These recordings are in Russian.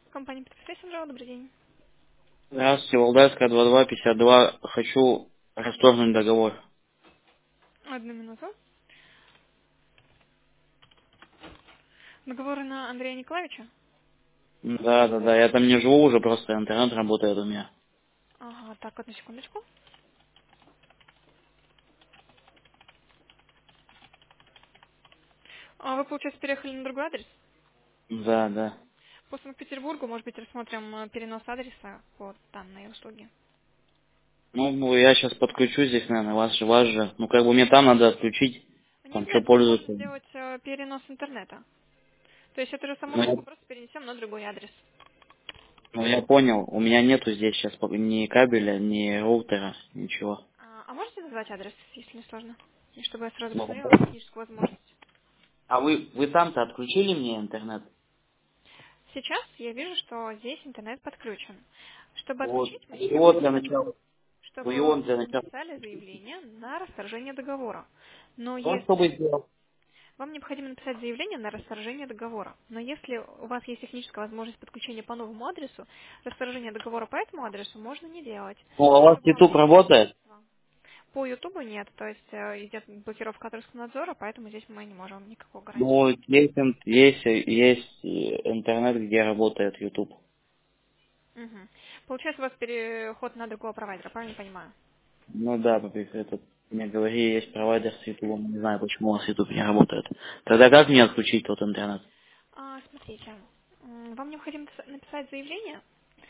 Компания Petrofessenджел, добрый день. Здравствуйте, Валдайская, 2252. Хочу расторгнуть договор. Одну минуту. Договор на Андрея Николаевича? Да, да, да, я там не живу уже, просто интернет работает у меня. Ага, так, одну секундочку. А вы, получается, переехали на другой адрес? Да, да. По Санкт-Петербургу, может быть, рассмотрим перенос адреса по данной услуге? Ну, я сейчас подключу здесь, наверное, вас же. Ну, как бы мне там надо отключить, там Нет, что нет, здесь можно пользоваться. сделать перенос интернета. То есть эту же самую Ну, услугу просто перенесем на другой адрес. ну, я понял, у меня нету здесь сейчас ни кабеля, ни роутера, ничего. А можете назвать адрес, если не сложно? И чтобы я сразу Ну, посмотрела техническую возможность. а вы там-то отключили мне интернет? Сейчас я вижу, что здесь интернет подключен. Чтобы Вот. отключить, мне Его для необходимо, начала. Его чтобы для вы начала. написали заявление на расторжение договора. Но Он что бы если сделал? вам необходимо написать заявление на расторжение договора, но если у вас есть техническая возможность подключения по новому адресу, расторжение договора по этому адресу можно не делать. Ну, а у По вас другому YouTube месту работает? жительства. По Ютубу нет, то есть идет блокировка адресного надзора, поэтому здесь мы не можем никакого гарантии Ну, дать. есть интернет, где работает YouTube. Мгм. Получается, у вас переход на другого провайдера, правильно понимаю? Ну да, этот, мне говорили, есть провайдер с YouTube, не знаю, почему у вас YouTube не работает. Тогда как мне отключить тот интернет? Смотрите, вам необходимо написать заявление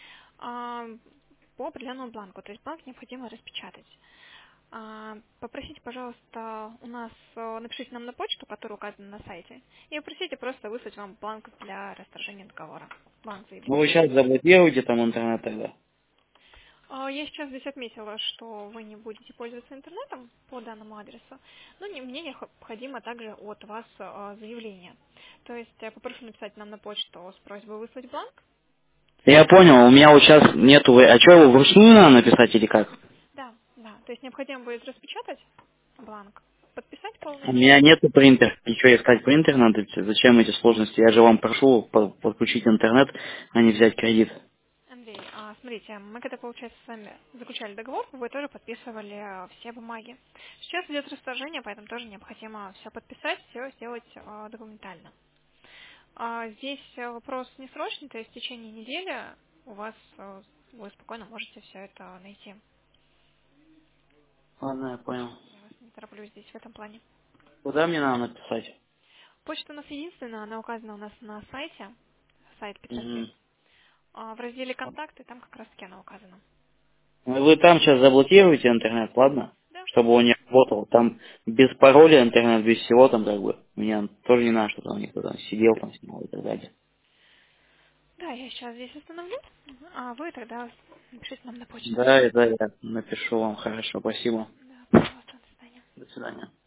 по определенному бланку, то есть бланк необходимо распечатать. Попросите, пожалуйста, у нас, напишите нам на почту, которая указана на сайте, и попросите просто выслать вам бланк для расторжения договора, бланк Ну вы заявления. сейчас заблокируете там интернет тогда. Я сейчас здесь отметила, что вы не будете пользоваться интернетом по данному адресу, но мне необходимо также от вас заявление. То есть я попрошу написать нам на почту с просьбой выслать бланк. Я понял, у меня вот сейчас нету... А что, его вручную надо написать или как? Да, да. То есть необходимо будет распечатать бланк, подписать У полностью. меня нету принтер. И что, искать принтер надо? Зачем эти сложности? Я же вам прошу подключить интернет, а не взять кредит. Андрей, смотрите, мы когда, получается, с вами заключали договор, вы тоже подписывали все бумаги. Сейчас идет расторжение, поэтому тоже необходимо все подписать, все сделать документально. Здесь вопрос не срочный, то есть в течение недели у вас вы спокойно можете все это найти. Ладно, я понял. Я вас не тороплю здесь в этом плане. Куда мне надо написать? Почта у нас единственная, она указана у нас на сайте, сайт Петрофлекс. Мгм. В разделе «Контакты» там как раз-таки она указана. Вы там сейчас заблокируете интернет, ладно? Да, Чтобы он не работал. Там без пароля интернет, без всего там как бы. Мне тоже не надо, чтобы там никто там сидел, там снимал и так далее. да, я сейчас здесь остановлю, а вы тогда напишите нам на почту. Да, я напишу вам. Хорошо, спасибо. Да, пожалуйста, до свидания. До свидания.